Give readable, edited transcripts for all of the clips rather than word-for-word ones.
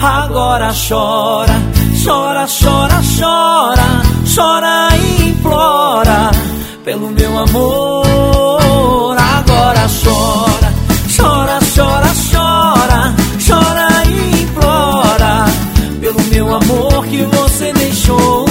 Agora chora, chora, chora, chora, chora e implora pelo meu amor. Agora chora, chora, chora, chora, chora e implora pelo meu amor que você deixou.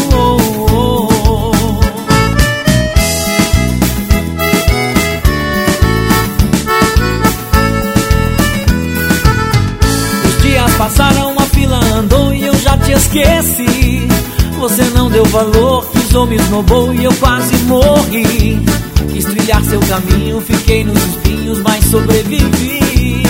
Os dias passaram, a fila andou e eu já te esqueci. Você não deu valor, pisou, me esnobou e eu quase morri. Quis trilhar seu caminho, fiquei nos espinhos, mas sobrevivi.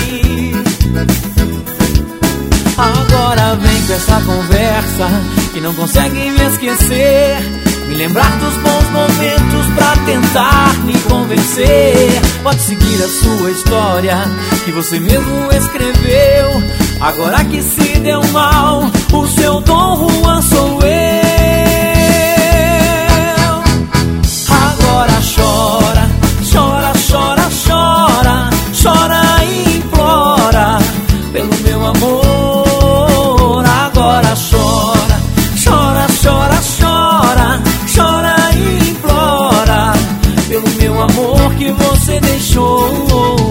Agora vem com essa conversa que não consegue me esquecer, me lembrar dos bons momentos pra tentar me convencer. Pode seguir a sua história que você mesmo escreveu. Agora que se deu mal, o seu Dom Juan sou eu. Agora chora, chora, chora, chora, chora e implora pelo meu amor. Agora chora, chora, chora, chora, chora e implora pelo meu amor que você deixou.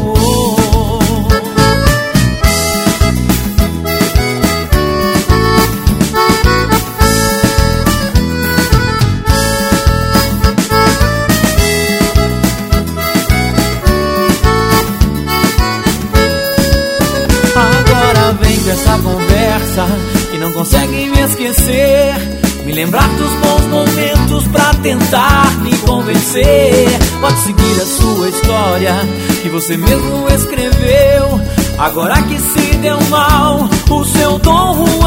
Essa conversa que não consegue me esquecer, me lembrar dos bons momentos pra tentar me convencer. Pode seguir a sua história que você mesmo escreveu. Agora que se deu mal, o seu Dom Juan